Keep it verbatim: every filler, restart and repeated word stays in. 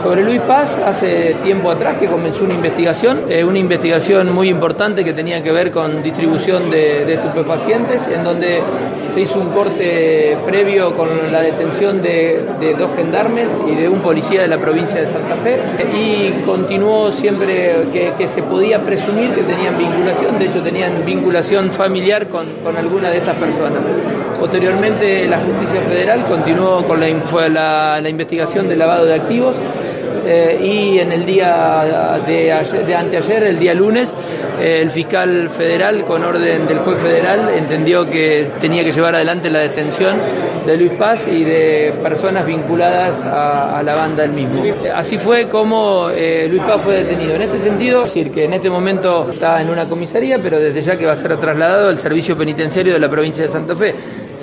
Sobre Luis Paz, hace tiempo atrás que comenzó una investigación, eh, una investigación muy importante que tenía que ver con distribución de, de estupefacientes, en donde se hizo un corte previo con la detención de, de dos gendarmes y de un policía de la provincia de Santa Fe, y continuó siempre que, que se podía presumir que tenían vinculación, de hecho tenían vinculación familiar con, con alguna de estas personas. Posteriormente la Justicia Federal continuó con la, la, la investigación de lavado de activos. Eh, y en el día de, ayer, de anteayer, el día lunes, eh, el fiscal federal, con orden del juez federal, entendió que tenía que llevar adelante la detención de Luis Paz y de personas vinculadas a, a la banda del mismo. Así fue como eh, Luis Paz fue detenido. En este sentido, es decir, que en este momento está en una comisaría, pero desde ya que va a ser trasladado al servicio penitenciario de la provincia de Santa Fe.